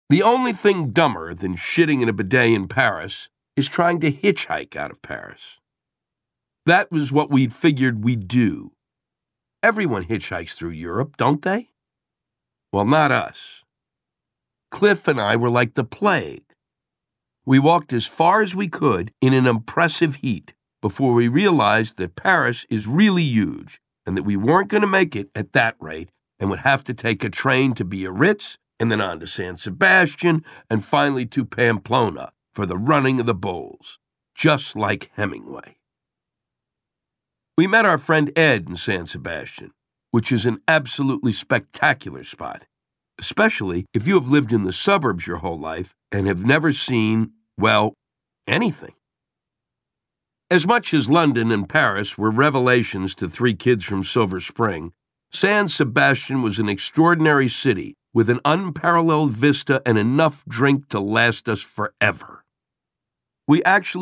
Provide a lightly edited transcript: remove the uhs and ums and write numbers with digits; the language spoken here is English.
The only thing dumber than shitting in a bidet in Paris is trying to hitchhike out of Paris. That was what we'd figured we'd do. Everyone hitchhikes through Europe, don't they? Well, not us. Cliff and I were like the plague. We walked as far as we could in an oppressive heat before we realized that Paris is really huge and that we weren't going to make it at that rate and would have to take a train to Biarritz and then on to San Sebastian and finally to Pamplona for the running of the bulls, just like Hemingway. We met our friend Ed in San Sebastian, which is an absolutely spectacular spot, especially if you have lived in the suburbs your whole life and have never seen, well, anything. As much as London and Paris were revelations to three kids from Silver Spring, San Sebastian was an extraordinary city with an unparalleled vista and enough drink to last us forever. We actually